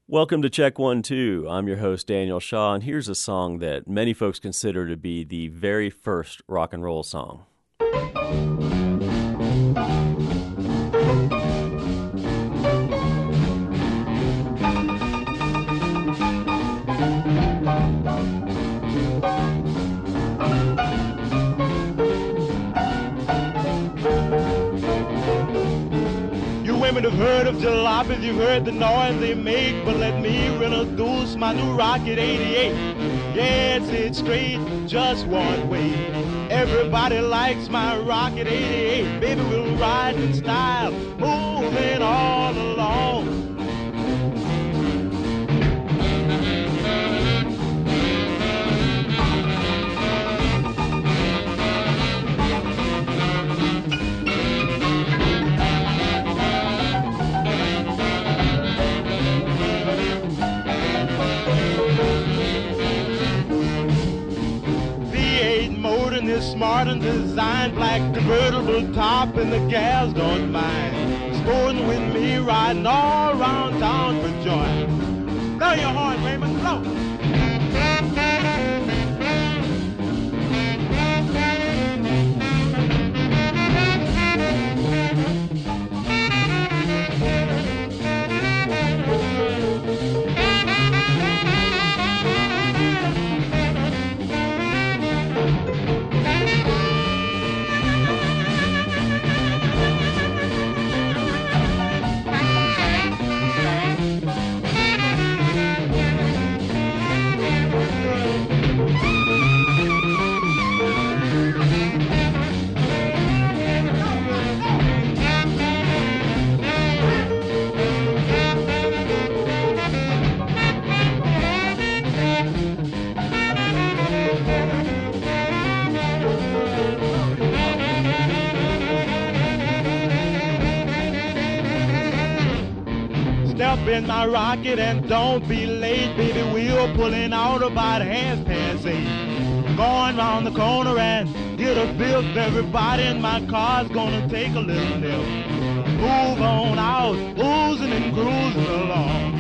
Welcome to Check 1 2. I'm your host, Daniel Shaw, and here's a song that many folks consider to be the very first rock and roll song. Women have heard of jalopies, you've heard the noise they make, but let me introduce my new Rocket 88. Yeah, it's straight, just one way. Everybody likes my Rocket 88. Baby, we'll ride in style, moving all along. Is smart and designed, black convertible top, and the gals don't mind. Sporting with me, riding all around town for joy. Blow your horn, Raymond, blow. Step in my rocket and don't be late, baby. We're pulling out about 8:30. Going round the corner and get a fifth. Everybody in my car's gonna take a little nip. Move on out, oozing and cruising along.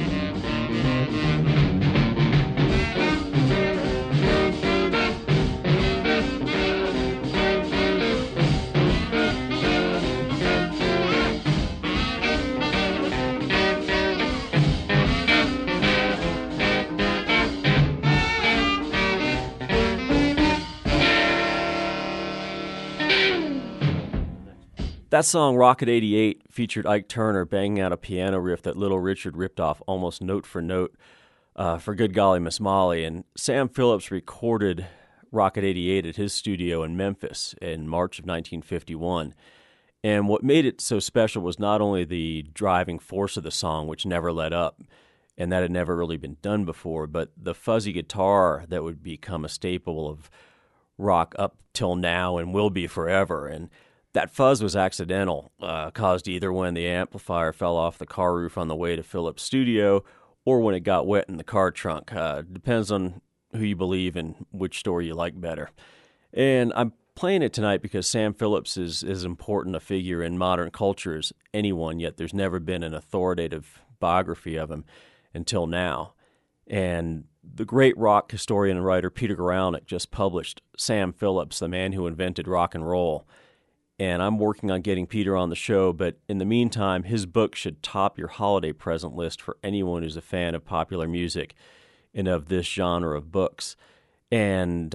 That song, Rocket 88, featured Ike Turner banging out a piano riff that Little Richard ripped off almost note for note for Good Golly Miss Molly. And Sam Phillips recorded Rocket 88 at his studio in Memphis in March of 1951. And what made it so special was not only the driving force of the song, which never let up, and that had never really been done before, but the fuzzy guitar that would become a staple of rock up till now and will be forever. And that fuzz was accidental, caused either when the amplifier fell off the car roof on the way to Phillips' studio or when it got wet in the car trunk. Depends on who you believe and which story you like better. And I'm playing it tonight because Sam Phillips is as important a figure in modern culture as anyone, yet there's never been an authoritative biography of him until now. And the great rock historian and writer Peter Guralnick just published Sam Phillips, the Man Who Invented Rock and Roll. And I'm working on getting Peter on the show, but in the meantime, his book should top your holiday present list for anyone who's a fan of popular music and of this genre of books. And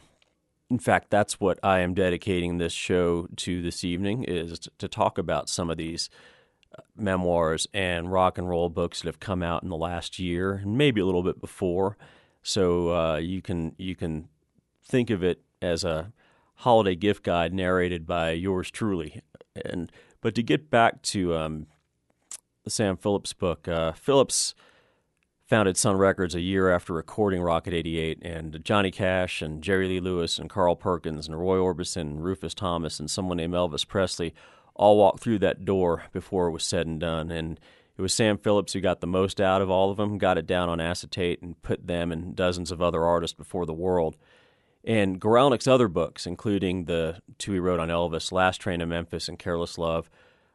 in fact, that's what I am dedicating this show to this evening, is to talk about some of these memoirs and rock and roll books that have come out in the last year, and maybe a little bit before. So you can think of it as a holiday gift guide narrated by yours truly. But to get back to the Sam Phillips book, Phillips founded Sun Records a year after recording Rocket 88, and Johnny Cash and Jerry Lee Lewis and Carl Perkins and Roy Orbison and Rufus Thomas and someone named Elvis Presley all walked through that door before it was said and done. And it was Sam Phillips who got the most out of all of them, got it down on acetate, and put them and dozens of other artists before the world. And Guralnick's other books, including the two he wrote on Elvis, Last Train to Memphis and Careless Love,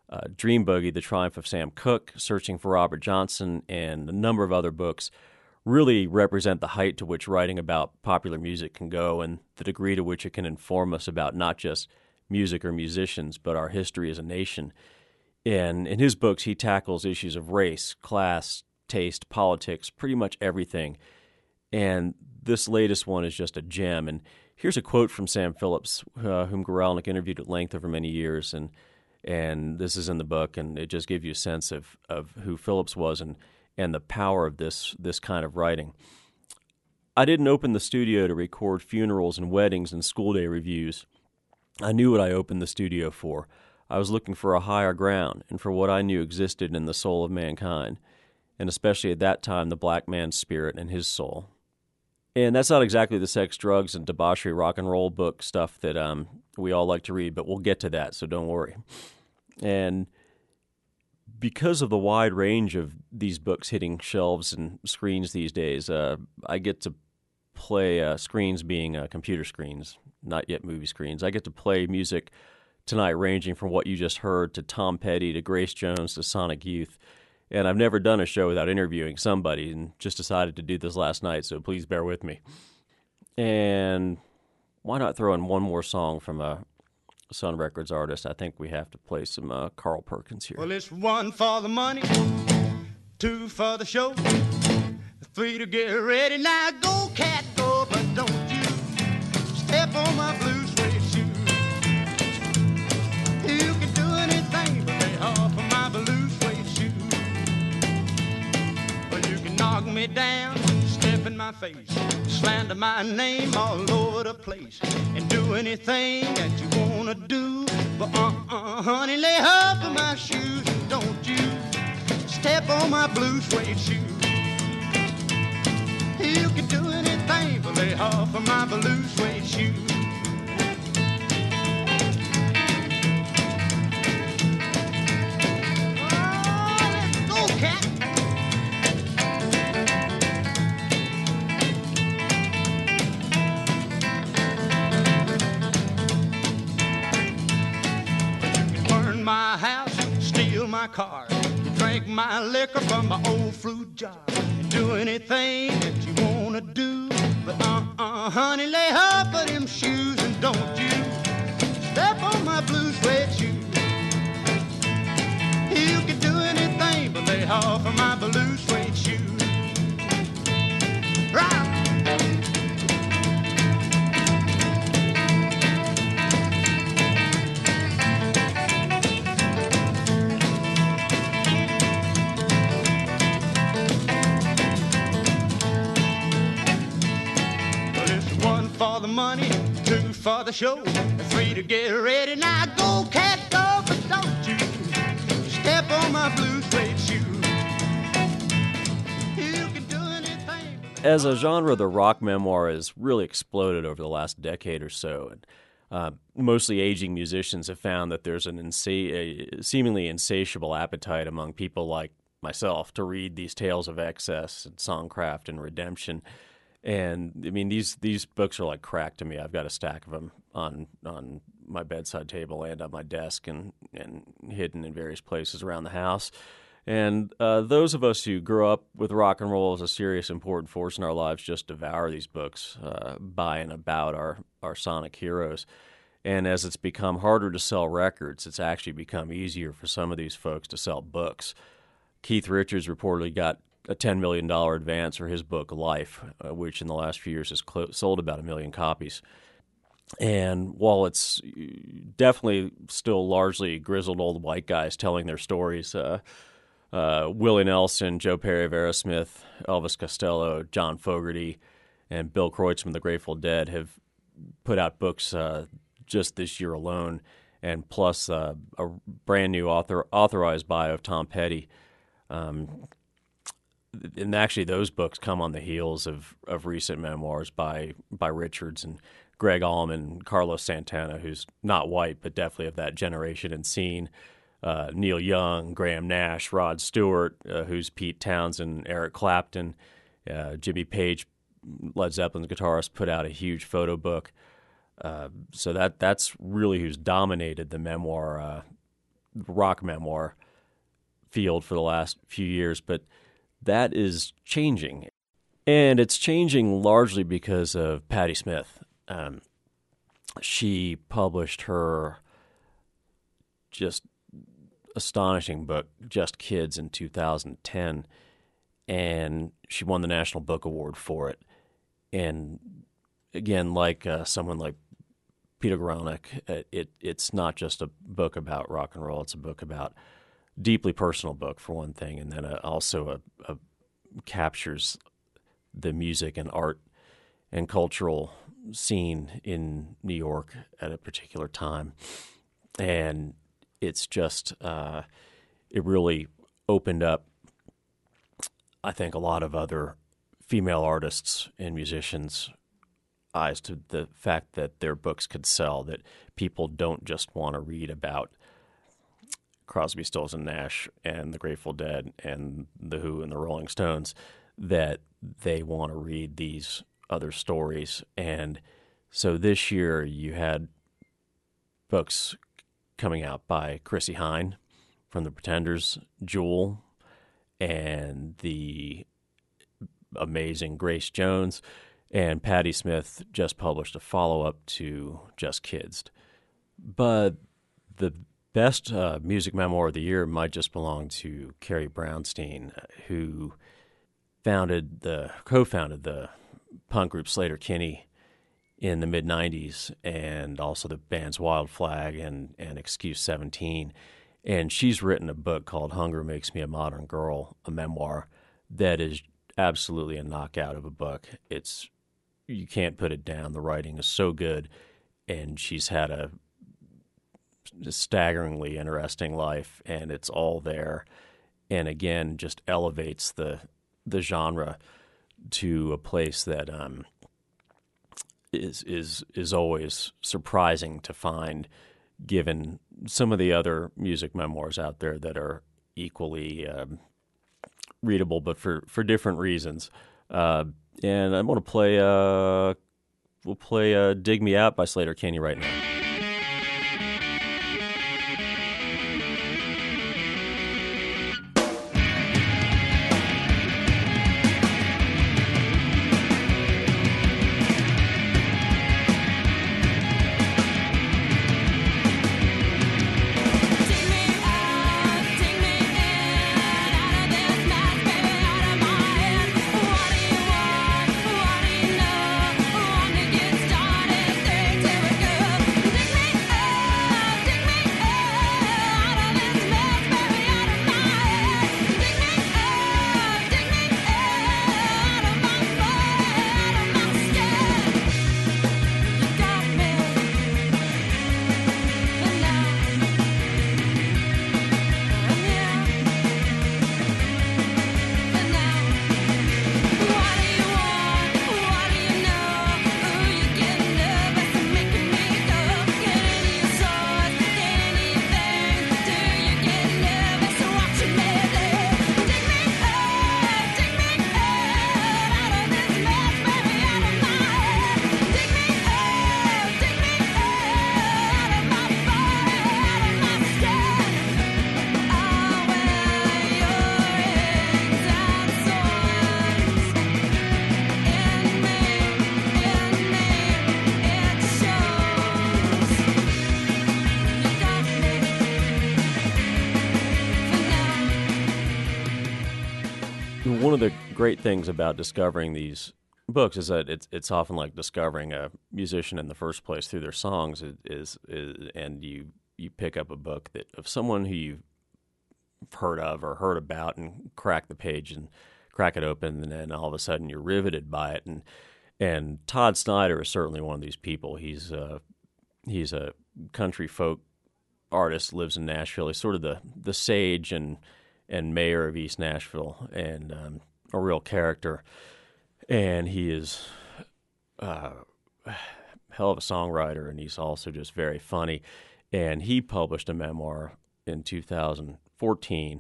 Dream Boogie, The Triumph of Sam Cooke, Searching for Robert Johnson, and a number of other books really represent the height to which writing about popular music can go and the degree to which it can inform us about not just music or musicians, but our history as a nation. And in his books, he tackles issues of race, class, taste, politics, pretty much everything. And this latest one is just a gem. And here's a quote from Sam Phillips, whom Guralnick interviewed at length over many years. And this is in the book, and it just gives you a sense of who Phillips was and the power of this kind of writing. I didn't open the studio to record funerals and weddings and school day reviews. I knew what I opened the studio for. I was looking for a higher ground and for what I knew existed in the soul of mankind, and especially at that time, the black man's spirit and his soul. And that's not exactly the sex, drugs, and debauchery rock and roll book stuff that we all like to read, but we'll get to that, so don't worry. And because of the wide range of these books hitting shelves and screens these days, I get to play screens being computer screens, not yet movie screens. I get to play music tonight ranging from what you just heard to Tom Petty to Grace Jones to Sonic Youth. And I've never done a show without interviewing somebody and just decided to do this last night, so please bear with me. And why not throw in one more song from a Sun Records artist? I think we have to play some Carl Perkins here. Well, it's 1 for the money, 2 for the show, 3 to get ready. Now go, cat, go, but don't you step on my blue suede shoe. You can do anything but lay off of my blue suede shoe. Well, you can knock me down, step in my face, slander my name all over the place, and do anything that you wanna do. But honey, lay off of my shoes and don't you step on my blue suede shoe. You can do anything but lay off of my blue suede shoe. Oh, let's go, cat. My house, steal my car, drink my liquor from my old fruit jar, and do anything that you wanna do. But honey, lay off of them shoes and don't you step on my blue suede shoe. You can do anything but lay off of my blue suede shoe. Rock! For the money, 2 for the show, 3 to get ready. Now go, cat, go, but don't you step on my blue suede shoe. You can do anything. As a genre, the rock memoir has really exploded over the last decade or so. And mostly aging musicians have found that there's a seemingly insatiable appetite among people like myself to read these tales of excess and songcraft and redemption. And I mean, these books are like crack to me. I've got a stack of them on my bedside table and on my desk and hidden in various places around the house. And those of us who grew up with rock and roll as a serious, important force in our lives just devour these books by and about our sonic heroes. And as it's become harder to sell records, it's actually become easier for some of these folks to sell books. Keith Richards reportedly got a $10 million advance for his book Life, which in the last few years has sold about 1 million copies. And while it's definitely still largely grizzled old white guys telling their stories, Willie Nelson, Joe Perry of Aerosmith, Elvis Costello, John Fogerty, and Bill Kreutzmann, the Grateful Dead, have put out books just this year alone, and plus a brand new authorized bio of Tom Petty. And actually, those books come on the heels of recent memoirs by Richards and Greg Allman, Carlos Santana, who's not white but definitely of that generation and scene, Neil Young, Graham Nash, Rod Stewart, who's Pete Townsend, Eric Clapton, Jimmy Page, Led Zeppelin's guitarist, put out a huge photo book. So that's really who's dominated the memoir rock memoir field for the last few years, but that is changing. And it's changing largely because of Patti Smith. She published her just astonishing book, Just Kids, in 2010, and she won the National Book Award for it. And again, like someone like Peter Guralnick, it's not just a book about rock and roll, it's a book about deeply personal book, for one thing, and then also captures the music and art and cultural scene in New York at a particular time. And it's just, it really opened up, I think, a lot of other female artists and musicians' eyes to the fact that their books could sell, that people don't just want to read about Crosby, Stills, and Nash and the Grateful Dead and the Who and the Rolling Stones, that they want to read these other stories. And so this year you had books coming out by Chrissie Hynde from The Pretenders, Jewel, and the amazing Grace Jones, and Patti Smith just published a follow-up to Just Kids. But the best music memoir of the year might just belong to Carrie Brownstein, who co-founded the punk group Sleater-Kinney in the mid-'90s, and also the bands Wild Flag and Excuse 17. And she's written a book called Hunger Makes Me a Modern Girl, a memoir that is absolutely a knockout of a book. You can't put it down. The writing is so good, and she's had a staggeringly interesting life, and it's all there. And again, just elevates the genre to a place that is always surprising to find, given some of the other music memoirs out there that are equally readable, but for different reasons. And I'm going to play, we'll play Dig Me Out by Sleater-Kinney right now. One of the great things about discovering these books is that it's often like discovering a musician in the first place through their songs. And you pick up a book of someone who you've heard of or heard about, and crack the page and crack it open, and then all of a sudden you're riveted by it. And Todd Snider is certainly one of these people. He's a country folk artist, lives in Nashville. He's sort of the sage and mayor of East Nashville, and a real character. And he is a hell of a songwriter, and he's also just very funny. And he published a memoir in 2014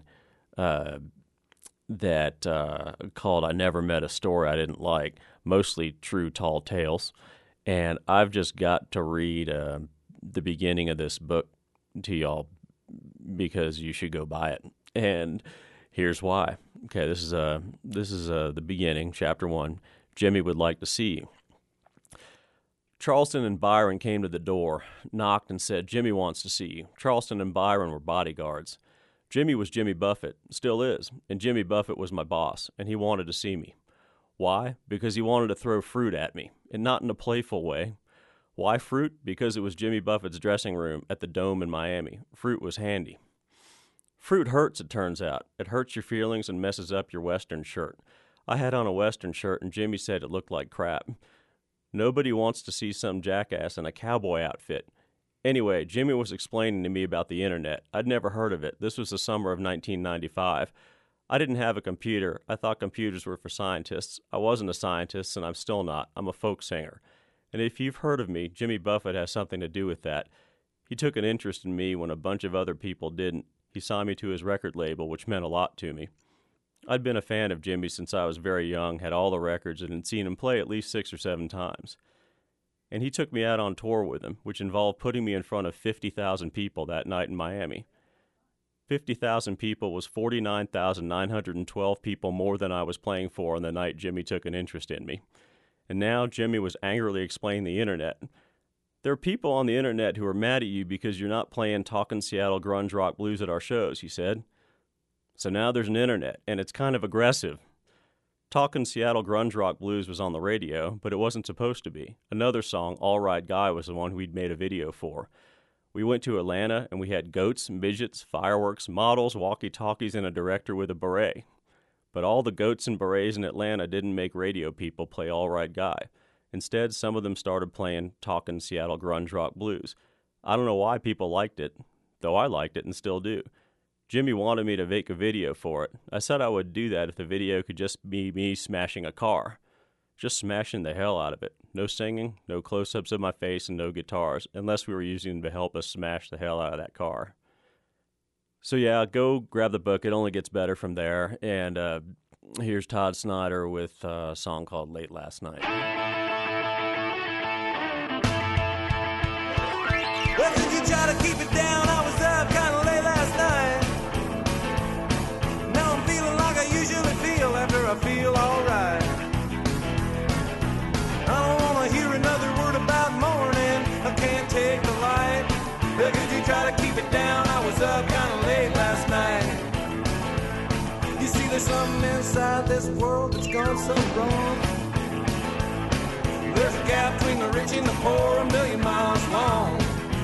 that called I Never Met a Story I Didn't Like, Mostly True Tall Tales. And I've just got to read the beginning of this book to y'all because you should go buy it. And here's why. Okay, this is the beginning, chapter 1. Jimmy would like to see you. Charleston and Byron came to the door, knocked, and said, "Jimmy wants to see you." Charleston and Byron were bodyguards. Jimmy was Jimmy Buffett, still is, and Jimmy Buffett was my boss, and he wanted to see me. Why? Because he wanted to throw fruit at me, and not in a playful way. Why fruit? Because it was Jimmy Buffett's dressing room at the Dome in Miami. Fruit was handy. Fruit hurts, it turns out. It hurts your feelings and messes up your Western shirt. I had on a Western shirt, and Jimmy said it looked like crap. Nobody wants to see some jackass in a cowboy outfit. Anyway, Jimmy was explaining to me about the internet. I'd never heard of it. This was the summer of 1995. I didn't have a computer. I thought computers were for scientists. I wasn't a scientist, and I'm still not. I'm a folk singer. And if you've heard of me, Jimmy Buffett has something to do with that. He took an interest in me when a bunch of other people didn't. He signed me to his record label, which meant a lot to me. I'd been a fan of Jimmy since I was very young, had all the records, and had seen him play at least 6 or 7 times. And he took me out on tour with him, which involved putting me in front of 50,000 people that night in Miami. 50,000 people was 49,912 people more than I was playing for on the night Jimmy took an interest in me. And now Jimmy was angrily explaining the internet. There are people on the internet who are mad at you because you're not playing Talkin' Seattle Grunge Rock Blues at our shows, he said. So now there's an internet, and it's kind of aggressive. Talkin' Seattle Grunge Rock Blues was on the radio, but it wasn't supposed to be. Another song, All Right Guy, was the one we'd made a video for. We went to Atlanta, and we had goats, midgets, fireworks, models, walkie-talkies, and a director with a beret. But all the goats and berets in Atlanta didn't make radio people play All Right Guy. Instead, some of them started playing Talkin' Seattle Grunge Rock Blues. I don't know why people liked it, though I liked it and still do. Jimmy wanted me to make a video for it. I said I would do that if the video could just be me smashing a car. Just smashing the hell out of it. No singing, no close-ups of my face, and no guitars, unless we were using them to help us smash the hell out of that car. So yeah, go grab the book. It only gets better from there. And here's Todd Snyder with a song called Late Last Night. Well, did you try to keep it down? I was up kind of late last night. Now I'm feeling like I usually feel after I feel alright. I don't want to hear another word about morning. I can't take the light. Well, did you try to keep it down? I was up kind of late last night. You see, there's something inside this world that's gone so wrong. There's a gap between the rich and the poor, 1,000,000 miles long.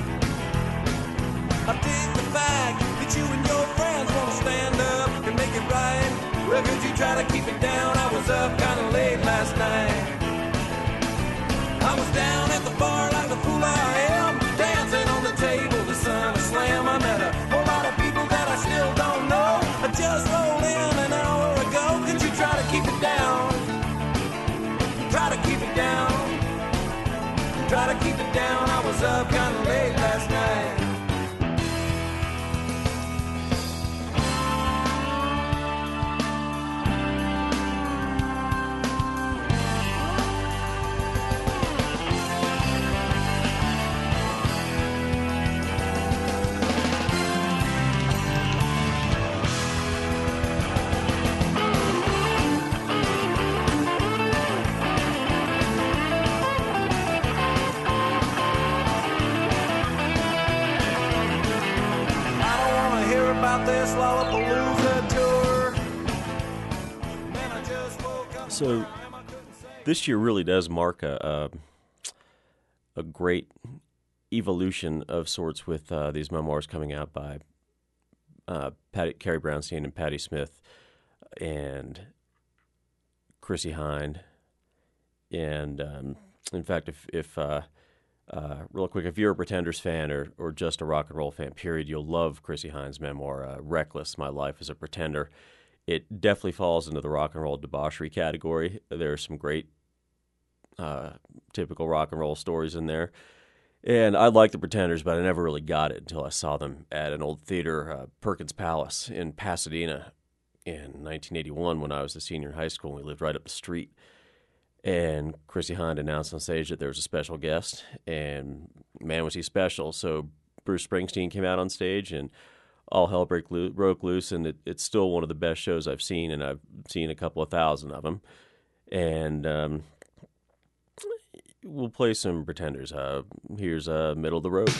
I dig the fact that you and your friends want to stand up and make it right. Well, could you try to keep it down? I was up kind of late last night. I was down at the bar like the fool I am, dancing on the table, the sun a slam. I met a whole lot of people that I still don't know. I just rolled in an hour ago. Could you try to keep it down? Try to keep it down. Try to keep it down. I was up kind of late last night. This Lollapalooza tour. Man, I just woke up. So this year really does mark a great evolution of sorts with these memoirs coming out by Carrie Brownstein and Patti Smith and Chrissie Hynde. And in fact, if real quick, if you're a Pretenders fan or just a rock and roll fan, period, you'll love Chrissie Hynde's memoir, Reckless, My Life as a Pretender. It definitely falls into the rock and roll debauchery category. There are some great typical rock and roll stories in there. And I like the Pretenders, but I never really got it until I saw them at an old theater, Perkins Palace in Pasadena in 1981 when I was a senior in high school, and we lived right up the street. And Chrissie Hynde announced on stage that there was a special guest, and man, was he special. So Bruce Springsteen came out on stage, and all hell broke loose, and it's still one of the best shows I've seen, and I've seen a couple of thousand of them. And we'll play some Pretenders. Here's Middle of the Road.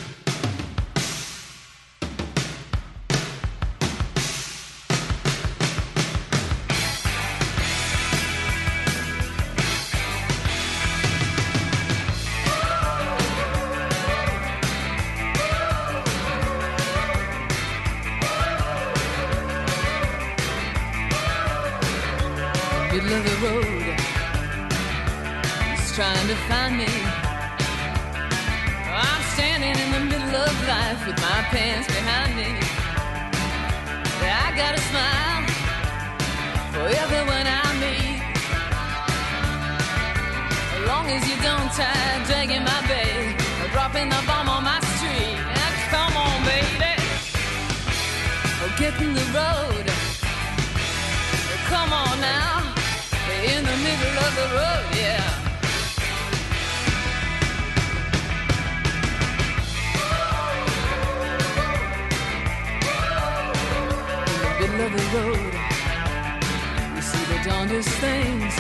Middle of the road, he's trying to find me. I'm standing in the middle of life with my pants behind me. I got a smile for everyone I meet, as long as you don't try dragging my bag or dropping the bomb on my street. Now, come on, baby, get in the road. Come on now, in the middle of the road, yeah. In the middle of the road, you see the darndest things,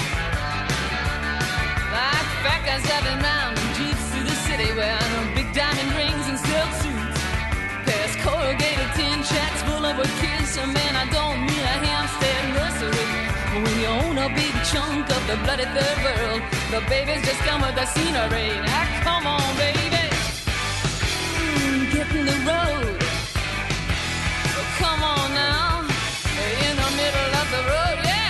like fat guys driving round in jeeps through the city wearing big diamond rings and silk suits, past corrugated tin shacks full of kids. So man, I don't mean a Hampstead nursery. When you own a big chunk of the bloody third world, the babies just come with the scenery. Now come on, baby, get in the road. Come on now, in the middle of the road, yeah.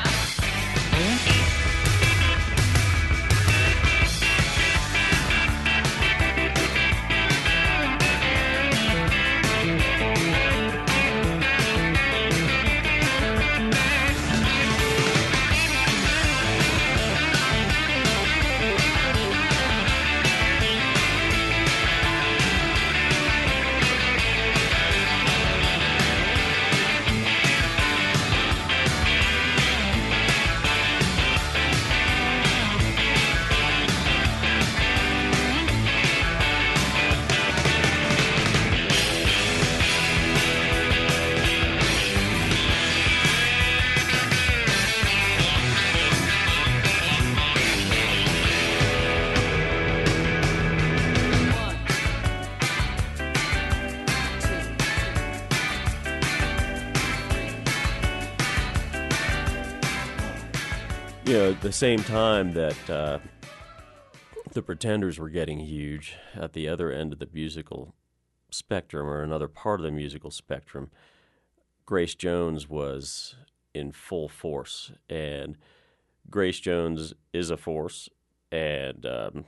You know, at the same time that the Pretenders were getting huge, at the other end of the musical spectrum, or another part of the musical spectrum, Grace Jones was in full force. And Grace Jones is a force, and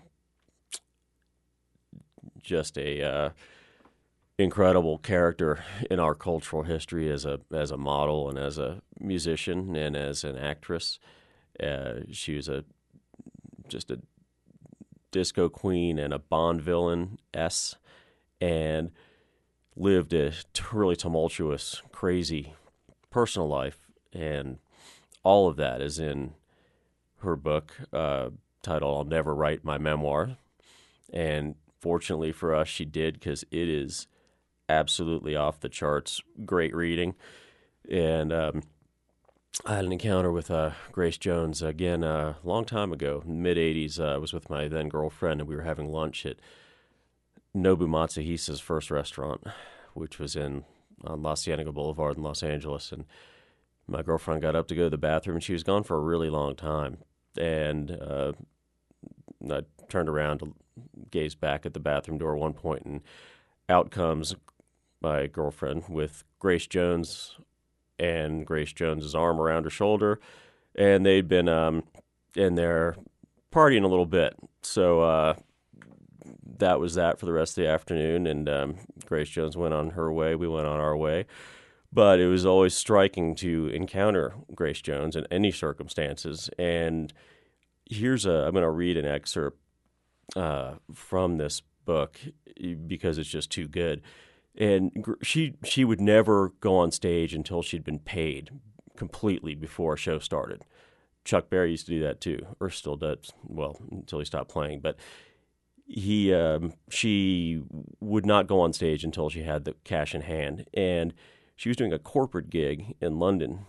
just a incredible character in our cultural history as a model and as a musician and as an actress. She was just a disco queen and a Bond villain, and lived a really tumultuous, crazy personal life, and all of that is in her book titled "I'll Never Write My Memoir." And fortunately for us, she did, because it is absolutely off the charts, great reading. And I had an encounter with Grace Jones again a long time ago, mid-'80s. I was with my then-girlfriend, and we were having lunch at Nobu Matsuhisa's first restaurant, which was on La Cienega Boulevard in Los Angeles. And my girlfriend got up to go to the bathroom, and she was gone for a really long time. And I turned around to gaze back at the bathroom door at one point, and out comes my girlfriend with Grace Jones and Grace Jones's arm around her shoulder, and they'd been in there partying a little bit. So that was that for the rest of the afternoon, and Grace Jones went on her way. We went on our way. But it was always striking to encounter Grace Jones in any circumstances. And I'm going to read an excerpt from this book because it's just too good. And she would never go on stage until she'd been paid completely before a show started. Chuck Berry used to do that too, or still does, well, until he stopped playing. But she would not go on stage until she had the cash in hand, and she was doing a corporate gig in London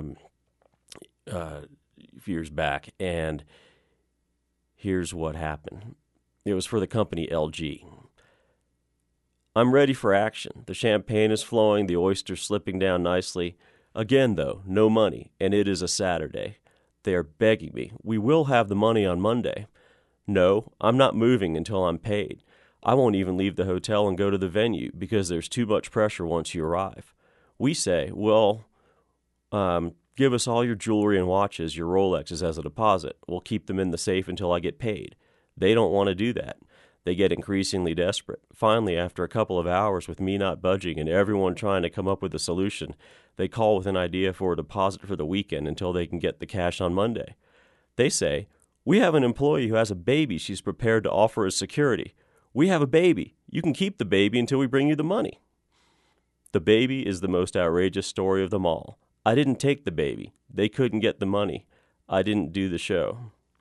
a few years back, and here's what happened. It was for the company LG. I'm ready for action. The champagne is flowing, the oysters slipping down nicely. Again, though, no money, and it is a Saturday. They are begging me. We will have the money on Monday. No, I'm not moving until I'm paid. I won't even leave the hotel and go to the venue because there's too much pressure once you arrive. We say, well, give us all your jewelry and watches, your Rolexes as a deposit. We'll keep them in the safe until I get paid. They don't want to do that. They get increasingly desperate. Finally, after a couple of hours with me not budging and everyone trying to come up with a solution, they call with an idea for a deposit for the weekend until they can get the cash on Monday. They say, we have an employee who has a baby she's prepared to offer as security. We have a baby. You can keep the baby until we bring you the money. The baby is the most outrageous story of them all. I didn't take the baby. They couldn't get the money. I didn't do the show.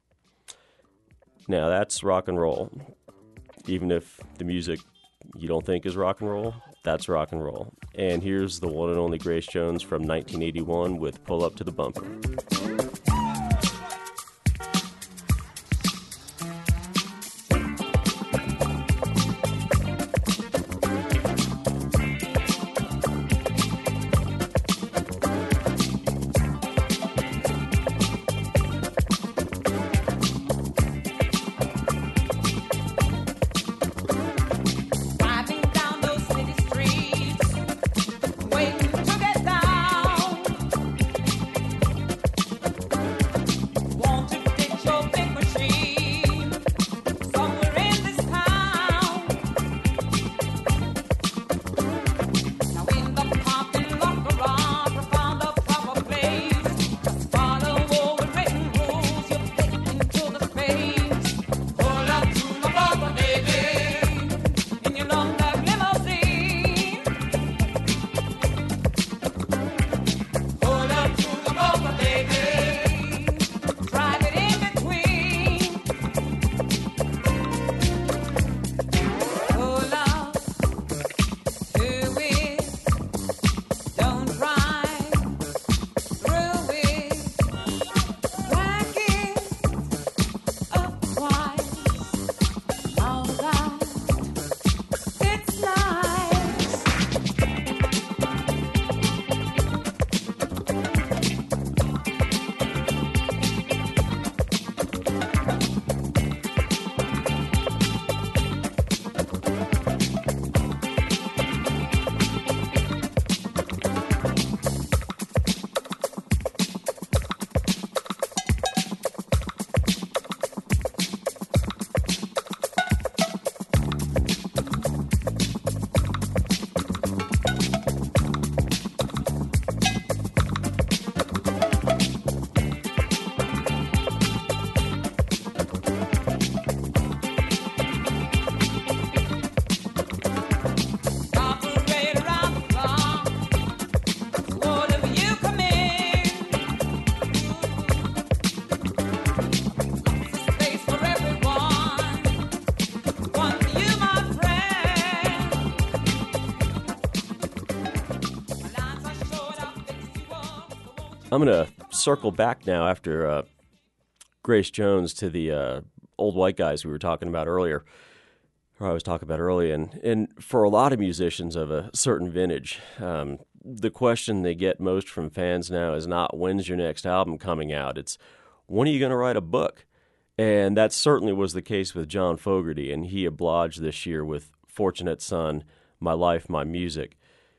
Now that's rock and roll. Even if the music you don't think is rock and roll, that's rock and roll. And here's the one and only Grace Jones from 1981 with Pull Up to the Bumper. I'm going to circle back now after Grace Jones to the old white guys we were talking about earlier, or I was talking about earlier. And for a lot of musicians of a certain vintage, the question they get most from fans now is not, when's your next album coming out? It's, when are you going to write a book? And that certainly was the case with John Fogerty, and he obliged this year with Fortunate Son, My Life, My Music.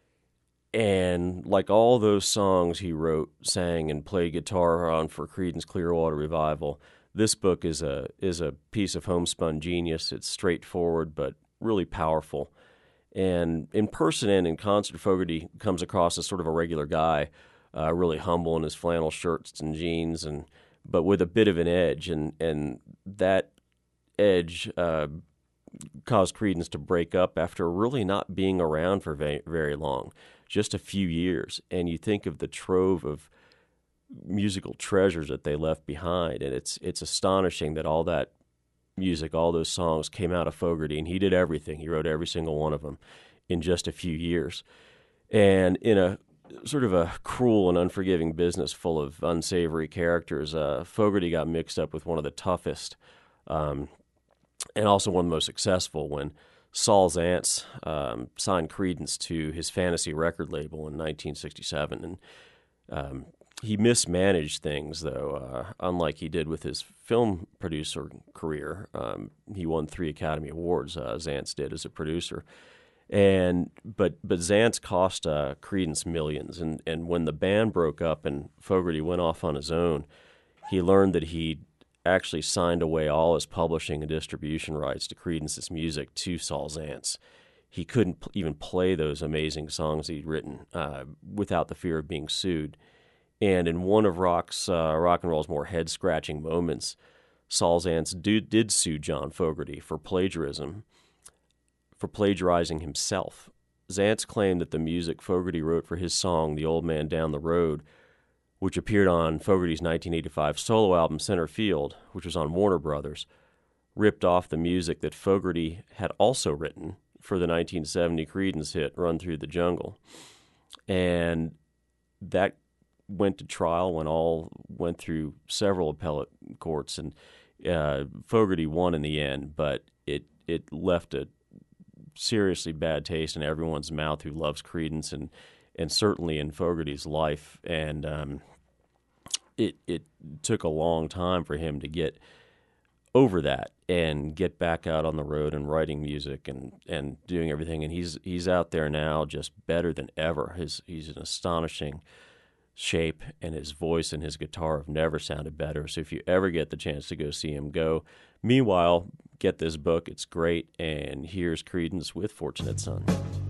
And like all those songs he wrote, sang, and played guitar on for Creedence Clearwater Revival, this book is a piece of homespun genius. It's straightforward but really powerful. And in person and in concert, Fogerty comes across as sort of a regular guy, really humble in his flannel shirts and jeans, but with a bit of an edge. And that edge caused Creedence to break up after really not being around for very long. Just a few years, and you think of the trove of musical treasures that they left behind, and it's astonishing that all that music, all those songs came out of Fogerty, and he did everything. He wrote every single one of them in just a few years. And in a sort of a cruel and unforgiving business full of unsavory characters, Fogerty got mixed up with one of the toughest and also one of the most successful when Saul Zaentz signed Creedence to his Fantasy record label in 1967. And he mismanaged things, though, unlike he did with his film producer career. He won 3 Academy Awards, Zaentz did, as a producer. But Zaentz cost Creedence millions, and when the band broke up and Fogerty went off on his own, he learned that he'd actually signed away all his publishing and distribution rights to Creedence's music to Saul Zaentz. He couldn't even play those amazing songs he'd written without the fear of being sued. And in one of rock and roll's more head-scratching moments, Saul Zaentz did sue John Fogerty for plagiarism, for plagiarizing himself. Zaentz claimed that the music Fogerty wrote for his song, The Old Man Down the Road, which appeared on Fogerty's 1985 solo album Center Field, which was on Warner Brothers, ripped off the music that Fogerty had also written for the 1970 Creedence hit Run Through the Jungle. And that went to trial, went through several appellate courts, and Fogerty won in the end, but it left a seriously bad taste in everyone's mouth who loves Creedence, and certainly in Fogerty's life. And it took a long time for him to get over that and get back out on the road and writing music and doing everything. And he's out there now just better than ever. He's an astonishing shape, and his voice and his guitar have never sounded better. So if you ever get the chance to go see him, go. Meanwhile, get this book. It's great. And here's Creedence with Fortunate Son.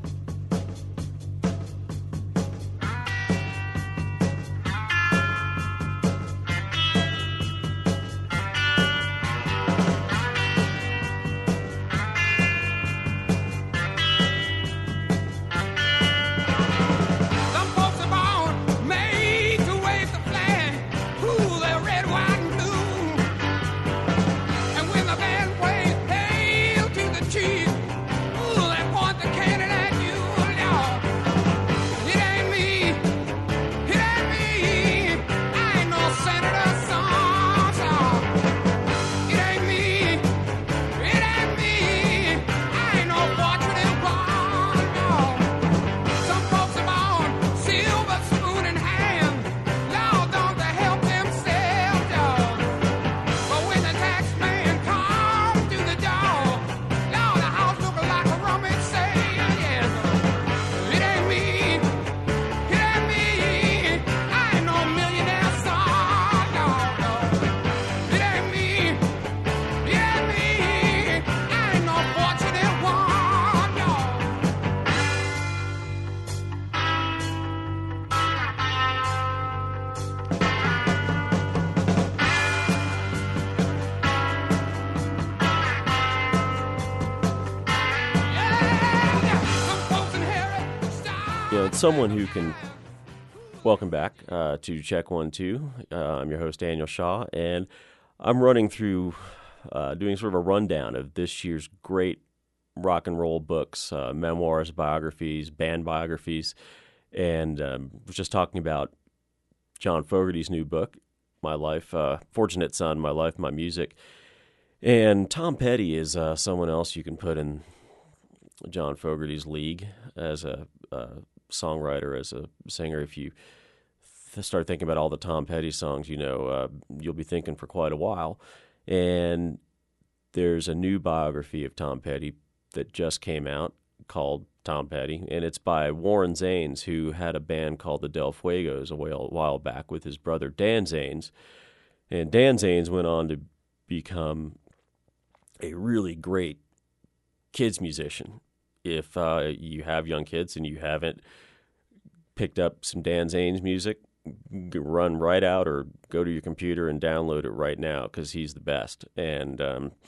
Someone who can... Welcome back to Check 1 2. I'm your host, Daniel Shaw, and I'm running through, doing sort of a rundown of this year's great rock and roll books, memoirs, biographies, band biographies, and was just talking about John Fogerty's new book, My Life, Fortunate Son, My Life, My Music. And Tom Petty is someone else you can put in John Fogerty's league as a songwriter, as a singer. If you start thinking about all the Tom Petty songs, you'll be thinking for quite a while. And there's a new biography of Tom Petty that just came out called Tom Petty, and it's by Warren Zanes, who had a band called the Del Fuegos a while back with his brother Dan Zanes. And Dan Zanes went on to become a really great kids musician. If you have young kids and you haven't picked up some Dan Zanes music, run right out or go to your computer and download it right now, because he's the best. And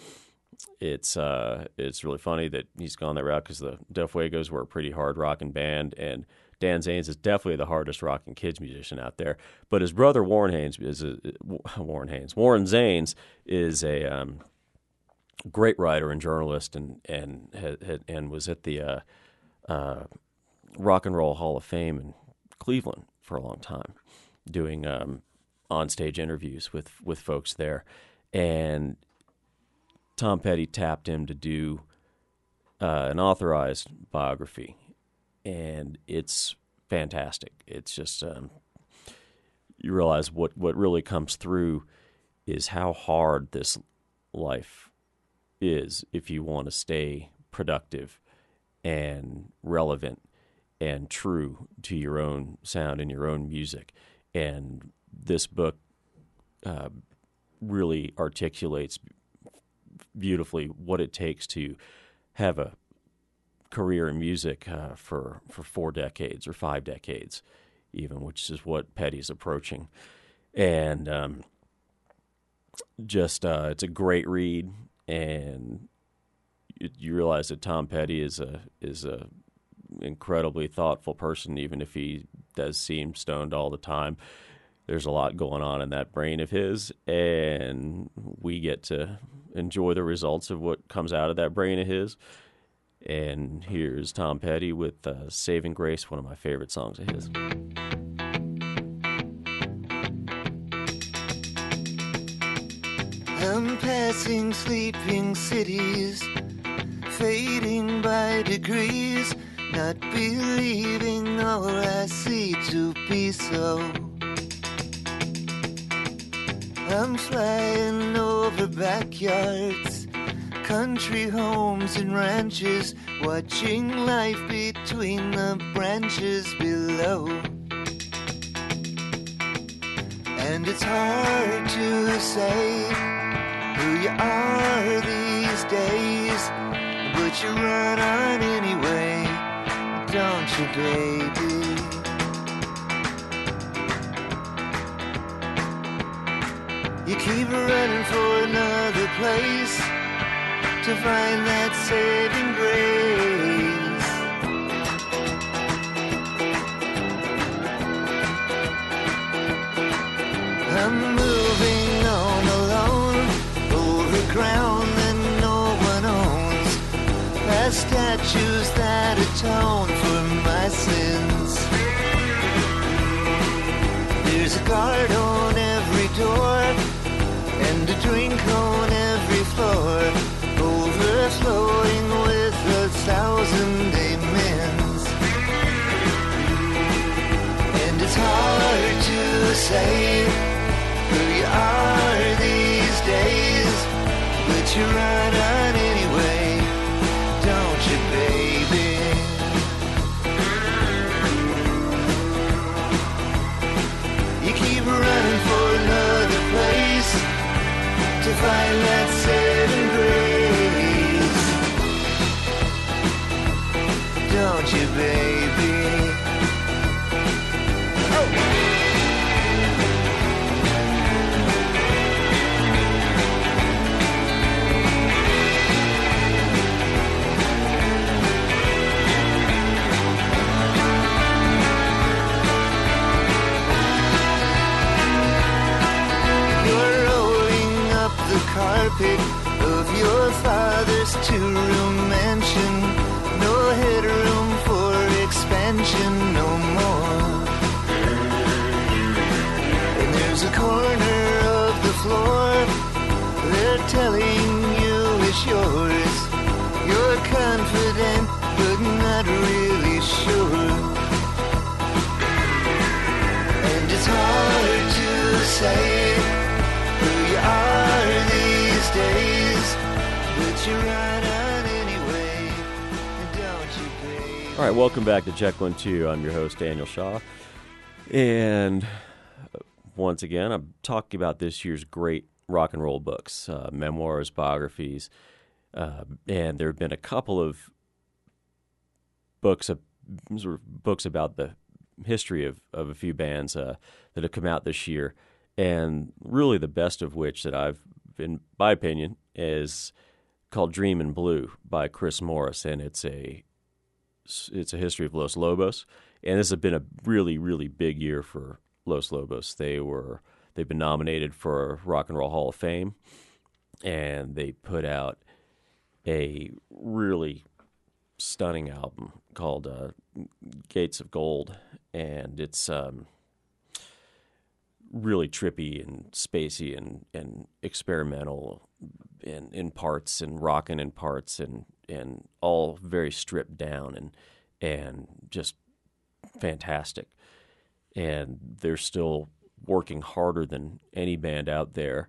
it's really funny that he's gone that route, because the Del Fuegos were a pretty hard rocking band, and Dan Zanes is definitely the hardest rocking kids musician out there. But his brother Warren Zanes is great writer and journalist, and was at the Rock and Roll Hall of Fame in Cleveland for a long time, doing on-stage interviews with folks there. And Tom Petty tapped him to do an authorized biography, and it's fantastic. It's just you realize what really comes through is how hard this life is if you want to stay productive and relevant and true to your own sound and your own music. And this book really articulates beautifully what it takes to have a career in music for 4 decades or 5 decades even, which is what Petty's approaching. And it's a great read, and you realize that Tom Petty is a incredibly thoughtful person, even if he does seem stoned all the time. There's a lot going on in that brain of his, and we get to enjoy the results of what comes out of that brain of his. And here's Tom Petty with Saving Grace, one of my favorite songs of his. I'm passing sleeping cities, fading by degrees, not believing all I see to be so. I'm flying over backyards, country homes and ranches, watching life between the branches below. And it's hard to say who you are these days, but you run on anyway, don't you, baby? You keep running for another place to find that saving grace. I'm moving on alone, over ground that no one owns, past statues that atone for my sins. There's a guard on every door, and a drink on every floor, overflowing with 1,000 amens. And it's hard to say who you are these days, but you run on anyway, don't you, baby? You keep running for another place to find that saving grace, don't you, baby? Oh. Carpet of your father's 2-room mansion, no headroom for expansion no more. And there's a corner of the floor they're telling you is yours. You're confident but not really sure, and it's hard to say who you are these days, but you run on anyway, don't you, babe? All right, welcome back to Check 1 2. I'm your host, Daniel Shaw. And once again, I'm talking about this year's great rock and roll books, memoirs, biographies, and there have been a couple of books about the history of a few bands that have come out this year, and really the best of which that I've, in my opinion, is called Dreamin' Blue by Chris Morris, and it's a history of Los Lobos, and this has been a really, really big year for Los Lobos. They've been nominated for Rock and Roll Hall of Fame, and they put out a really stunning album called Gates of Gold, and it's really trippy and spacey and experimental in parts and rockin' in parts and all very stripped down and just fantastic. And they're still working harder than any band out there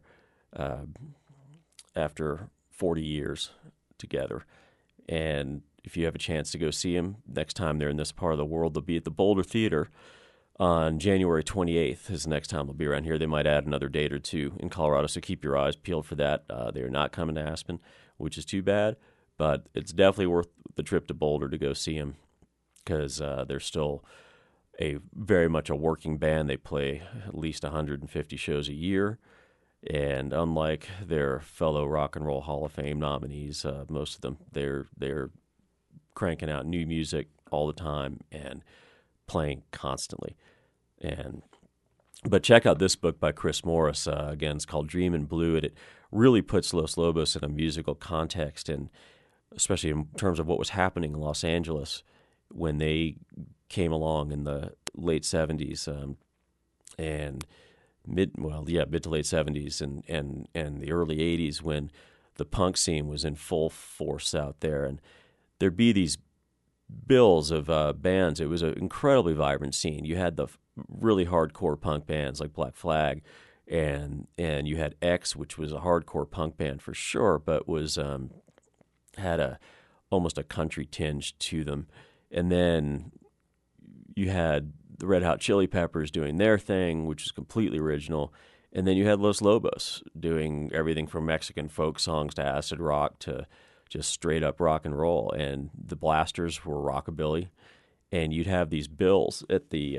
after 40 years together. And if you have a chance to go see them, next time they're in this part of the world, they'll be at the Boulder Theater on January 28th is the next time they'll be around here. They might add another date or two in Colorado, so keep your eyes peeled for that. They are not coming to Aspen, which is too bad, but it's definitely worth the trip to Boulder to go see them because they're still very much a working band. They play at least 150 shows a year, and unlike their fellow Rock and Roll Hall of Fame nominees, most of them, they're cranking out new music all the time and playing constantly. But check out this book by Chris Morris. Again, it's called Dreamin' Blue, and it really puts Los Lobos in a musical context, and especially in terms of what was happening in Los Angeles when they came along in the late 70s and mid to late 70s and the early 80s when the punk scene was in full force out there. And there'd be these bills of bands. It was an incredibly vibrant scene. You had the really hardcore punk bands like Black Flag, and you had X, which was a hardcore punk band for sure, but was had almost a country tinge to them. And then you had the Red Hot Chili Peppers doing their thing, which was completely original. And then you had Los Lobos doing everything from Mexican folk songs to acid rock to just straight up rock and roll. And the Blasters were rockabilly. And you'd have these bills at the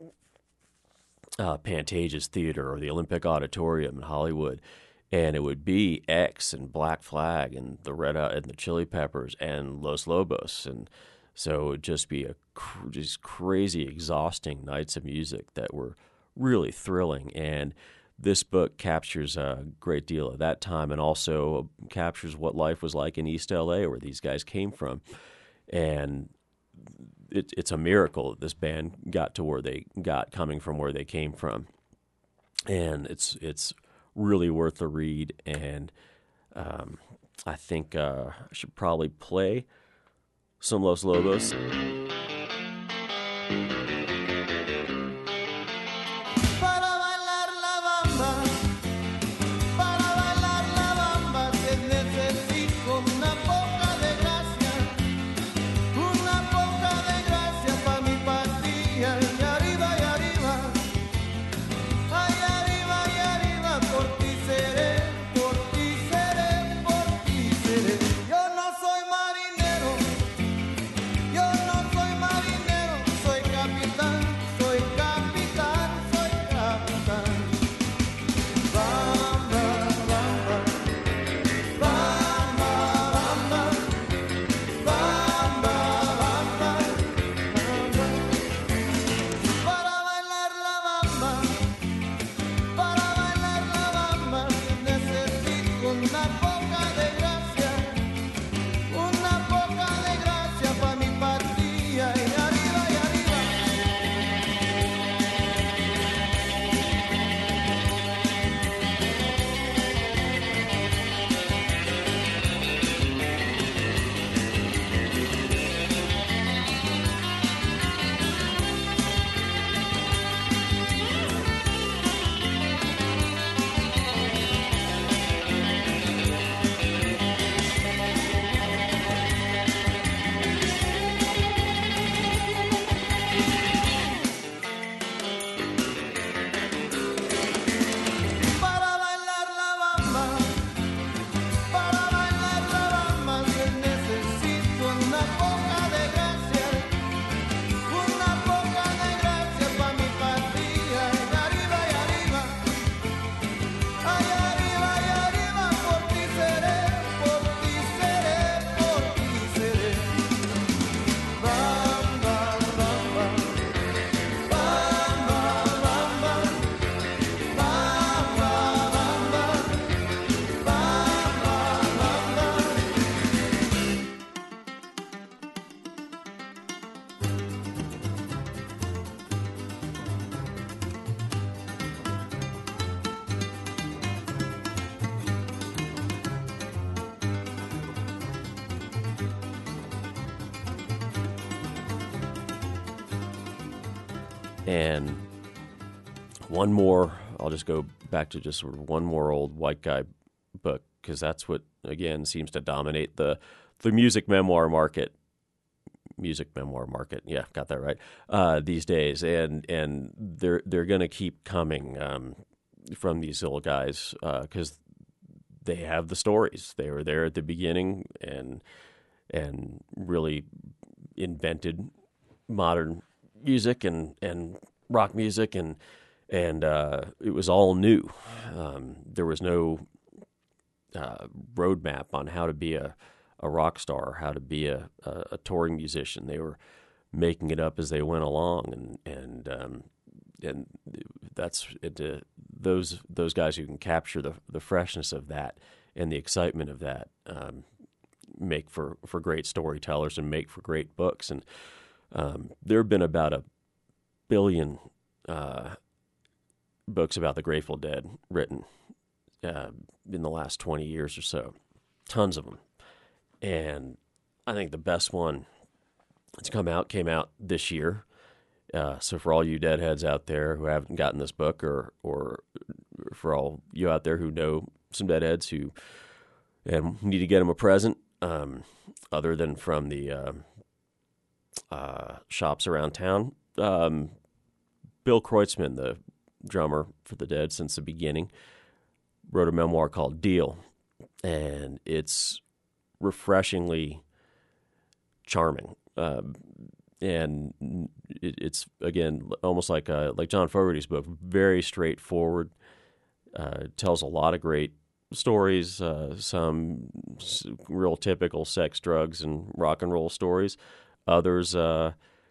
Pantages Theater or the Olympic Auditorium in Hollywood. And it would be X and Black Flag and the Red Hot and the Chili Peppers and Los Lobos. And so it would just be just crazy, exhausting nights of music that were really thrilling. And this book captures a great deal of that time and also captures what life was like in East L.A., where these guys came from. And it's a miracle that this band got to where they got, coming from where they came from. And it's really worth the read. And I think I should probably play some Los Lobos. Yo no soy And one more, I'll just go back to just sort of one more old white guy book, because that's what, again, seems to dominate the music memoir market. Music memoir market, yeah, got that right, these days. And they're going to keep coming from these old guys because they have the stories. They were there at the beginning and really invented modern music and rock music, and it was all new. There was no roadmap on how to be a rock star, how to be a touring musician. They were making it up as they went along, and that's those guys who can capture the freshness of that and the excitement of that make for great storytellers and make for great books. And there have been about 1 billion books about the Grateful Dead written in the last 20 years or so. Tons of them. And I think the best one that's came out this year. So for all you Deadheads out there who haven't gotten this book, or for all you out there who know some Deadheads who need to get them a present, other than from the shops around town, Bill Kreutzmann, the drummer for the Dead since the beginning, wrote a memoir called Deal, and it's refreshingly charming. And it's, again, almost like John Fogerty's book, very straightforward, tells a lot of great stories, some real typical sex, drugs, and rock and roll stories. Others are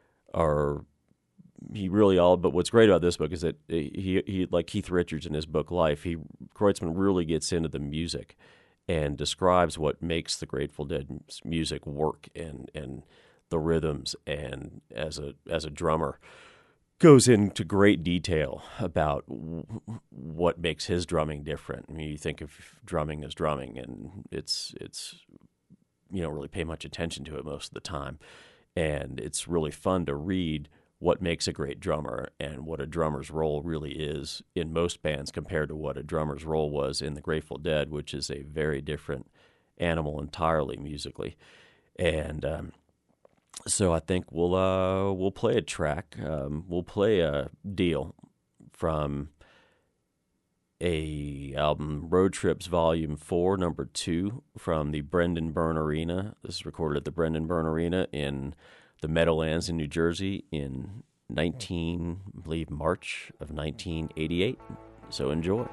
but what's great about this book is that he like Keith Richards in his book Life, Kreutzmann really gets into the music and describes what makes the Grateful Dead music work, and the rhythms, and as a drummer goes into great detail about what makes his drumming different. I mean, you think of drumming as drumming, and it's you don't really pay much attention to it most of the time, and it's really fun to read what makes a great drummer and what a drummer's role really is in most bands compared to what a drummer's role was in the Grateful Dead, which is a very different animal entirely musically. And so I think we'll play a track. We'll play a Deal from a album, Road Trips Volume 4, Number 2, from the Brendan Byrne Arena. This is recorded at the Brendan Byrne Arena in the Meadowlands in New Jersey in March of 1988. So enjoy.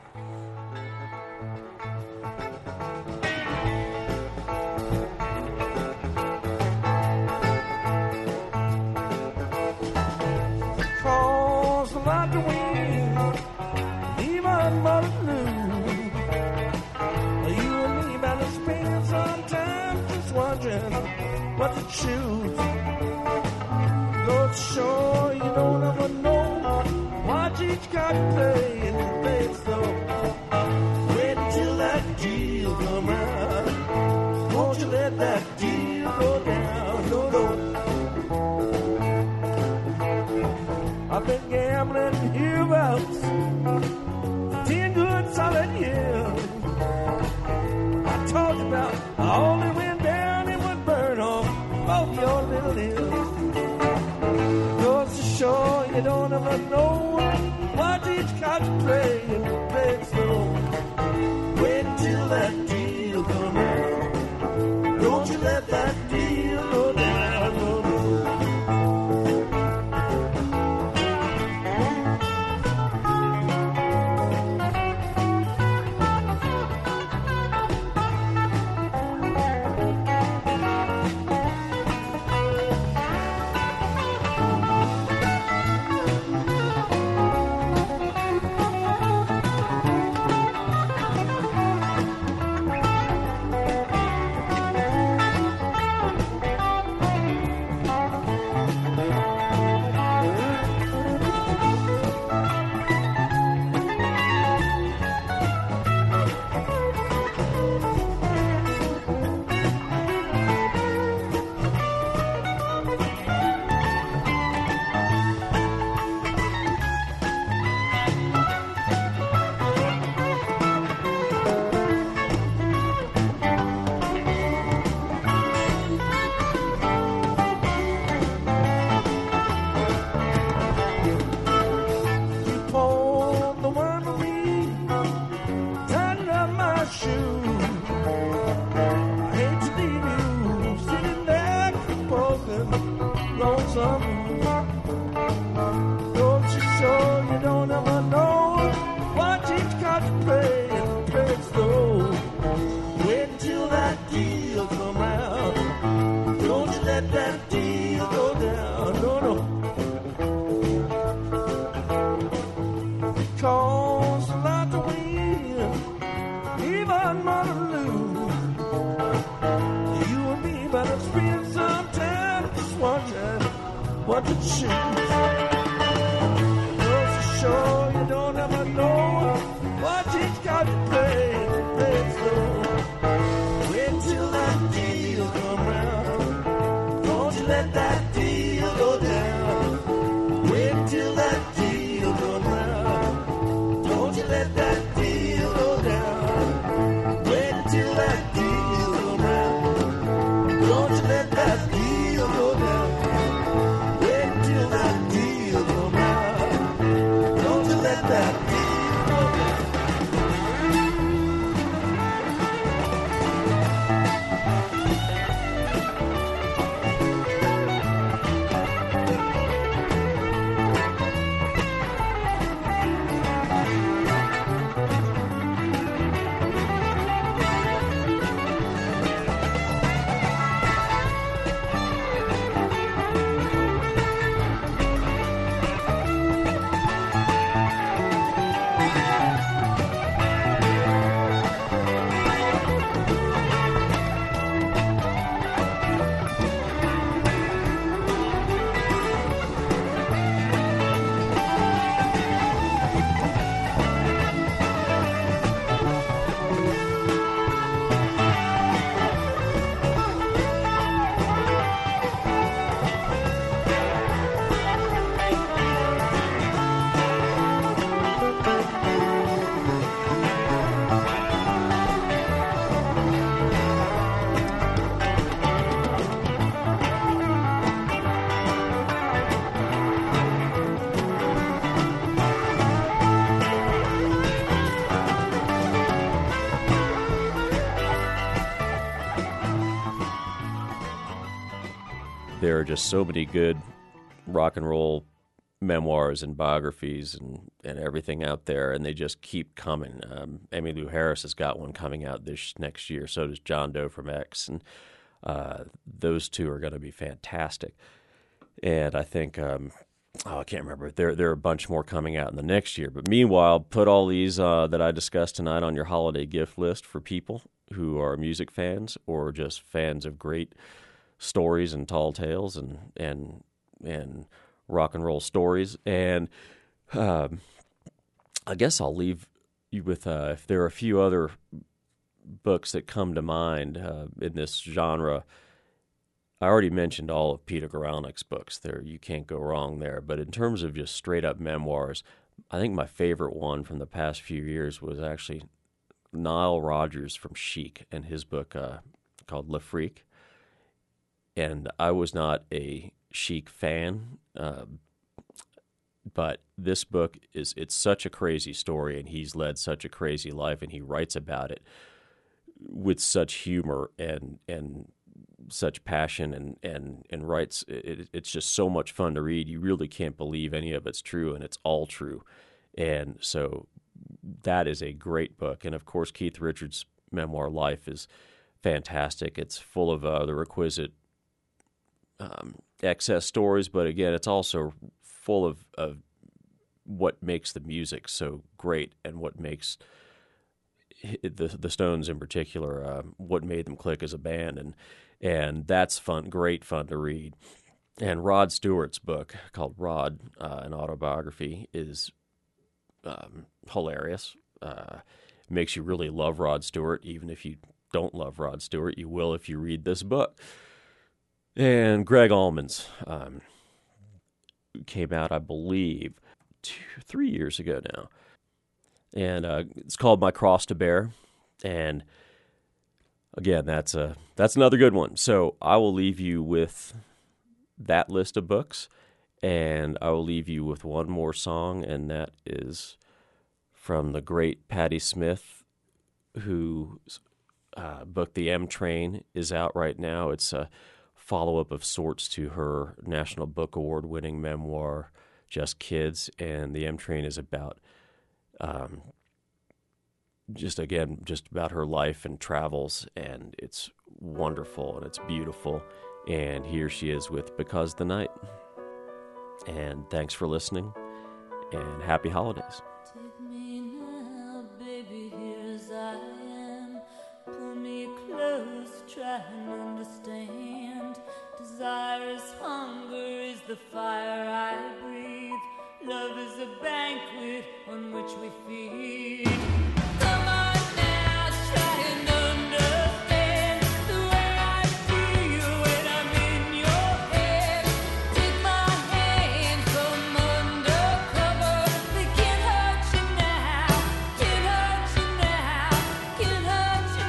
Cross the line to win, even mother blue. You and me about to spend some time just wondering what to choose. Go to shore, you don't ever know. Watch each card play and play it slow. Wait until that deal come around. Won't you let that deal go down? No, no. I've been gambling hereabouts 10 good solid years. I told you about I only went down and would burn off both your little ears. Goes to show you don't ever know. Watch each card play and play it slow. Wait until that deal comes out. Don't you let that deal go down, no, no. my shoes. I hate to leave you sitting there composing, lonesome. Don't you sure you don't ever know what each card you play and play it slow. Wait until that deal come out. Don't you let that deal go down. No, no. Costs a lot to win, even more to lose. You and me better spend some time just watching what to choose. Don't you sure you don't ever know what each card you play it slow. Wait till that deal come round. Don't you let that deal go down. Wait till that deal come round. Don't you let that deal go down. Wait till that deal come round. Don't you let that deal go down. Wait till that deal come round. Don't you let that deal go down. There are just so many good rock and roll memoirs and biographies and everything out there, and they just keep coming. Emmylou Harris has got one coming out this next year. So does John Doe from X, and those two are going to be fantastic. And I think I can't remember. There are a bunch more coming out in the next year. But meanwhile, put all these that I discussed tonight on your holiday gift list for people who are music fans or just fans of great stories and tall tales and rock and roll stories. And I guess I'll leave you with if there are a few other books that come to mind in this genre. I already mentioned all of Peter Guralnick's books. There, you can't go wrong there. But in terms of just straight up memoirs, I think my favorite one from the past few years was actually Nile Rodgers from Chic and his book called Le Freak. And I was not a Chic fan, but this book it's such a crazy story, and he's led such a crazy life, and he writes about it with such humor and such passion and writes. It's just so much fun to read. You really can't believe any of it's true, and it's all true. And so that is a great book. And of course, Keith Richards' memoir Life is fantastic. It's full of the requisite excess stories, but again, it's also full of what makes the music so great and what makes the Stones in particular, what made them click as a band, and that's fun, great fun to read. And Rod Stewart's book called Rod, an autobiography, is hilarious. Makes you really love Rod Stewart, even if you don't love Rod Stewart, you will if you read this book. And Greg Allman's came out, I believe, 3 years ago now. And it's called My Cross to Bear. And again, that's another good one. So I will leave you with that list of books, and I will leave you with one more song, and that is from the great Patti Smith, whose book, The M Train, is out right now. It's a follow-up of sorts to her National Book Award-winning memoir, Just Kids, and The M Train is about just about her life and travels, and it's wonderful and it's beautiful. And here she is with Because the Night. And thanks for listening, and happy holidays. Take me now, baby, here as I am. Pull me close, try and understand. Desire is hunger, is the fire I breathe. Love is a banquet on which we feed. Come on now, try and understand the way I feel when I'm in your head. Take my hand from undercover. They can't hurt you now, can't hurt you now, can't hurt you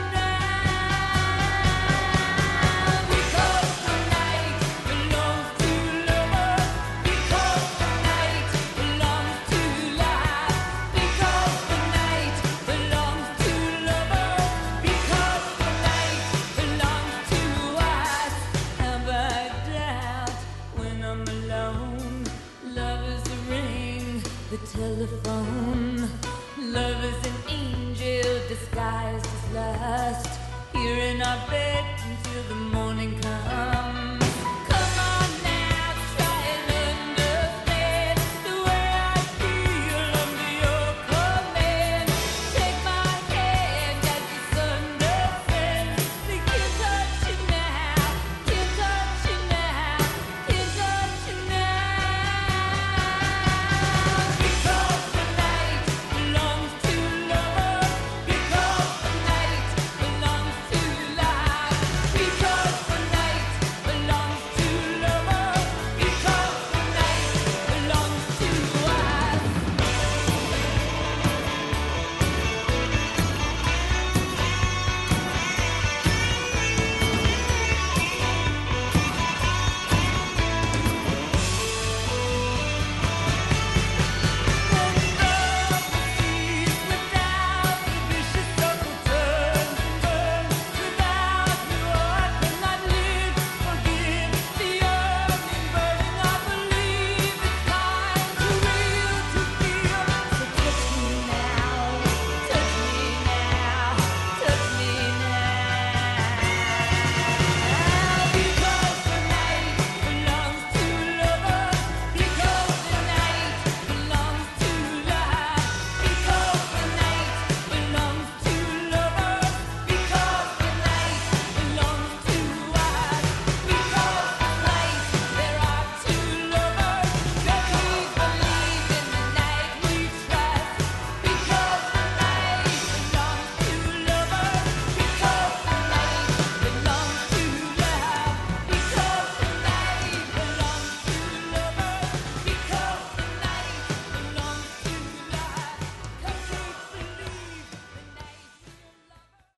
now. Because the night belongs to lovers. Because the night belongs to life. Because the night belongs to lovers. Because the night belongs to us. Have I doubt when I'm alone? Love is the ring, the telephone. Love is an angel disguised as lust. Here in our bed until the morning comes.